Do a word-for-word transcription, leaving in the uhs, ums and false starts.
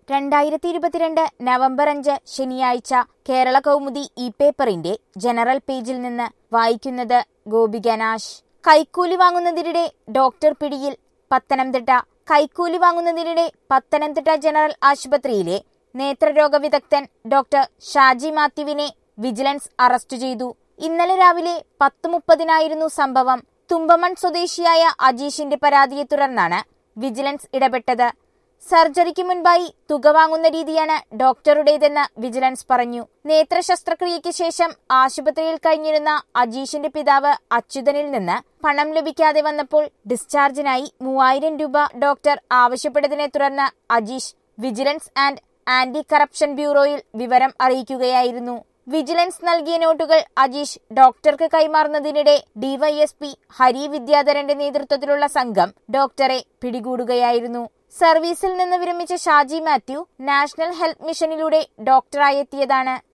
രണ്ടായിരത്തി ഇരുപത്തിരണ്ട് നവംബർ അഞ്ച് ശനിയാഴ്ച കേരള കൗമുദി ഇ പേപ്പറിന്റെ ജനറൽ പേജിൽ നിന്ന് വായിക്കുന്നത് ഗോപിക നാശ്. കൈക്കൂലി വാങ്ങുന്നതിനിടെ ഡോക്ടർ പിടിയിൽ. പത്തനംതിട്ട. കൈക്കൂലി വാങ്ങുന്നതിനിടെ പത്തനംതിട്ട ജനറൽ ആശുപത്രിയിലെ നേത്രരോഗ വിദഗ്ധൻ ഡോക്ടർ ഷാജി മാത്യുവിനെ വിജിലൻസ് അറസ്റ്റ് ചെയ്തു. ഇന്നലെ രാവിലെ പത്ത് മുപ്പതിനായിരുന്നു സംഭവം. തുമ്പമൺ സ്വദേശിയായ അജീഷിന്റെ പരാതിയെ തുടർന്നാണ് വിജിലൻസ് ഇടപെട്ടത്. സർജറിക്ക് മുൻപായി തുക വാങ്ങുന്ന രീതിയാണ് ഡോക്ടറുടേതെന്ന് വിജിലൻസ് പറഞ്ഞു. നേത്ര ശസ്ത്രക്രിയയ്ക്ക് ശേഷം ആശുപത്രിയിൽ കഴിഞ്ഞിരുന്ന അജീഷിന്റെ പിതാവ് അച്യുതനിൽ നിന്ന് പണം ലഭിക്കാതെ വന്നപ്പോൾ ഡിസ്ചാർജിനായി മൂവായിരം രൂപ ഡോക്ടർ ആവശ്യപ്പെട്ടതിനെ തുടർന്ന് Ajeesh vigilance and anti corruption ബ്യൂറോയിൽ വിവരം അറിയിക്കുകയായിരുന്നു. വിജിലൻസ് നൽകിയ നോട്ടുകൾ അജീഷ് ഡോക്ടർക്ക് കൈമാറുന്നതിനിടെ ഡിവൈഎസ്പി ഹരി വിദ്യാധരന്റെ നേതൃത്വത്തിലുള്ള സംഘം ഡോക്ടറെ പിടികൂടുകയായിരുന്നു. സർവീസിൽ നിന്ന് വിരമിച്ച ഷാജി മാത്യു നാഷണൽ ഹെൽത്ത് മിഷനിലൂടെ ഡോക്ടറായെത്തിയതാണ്.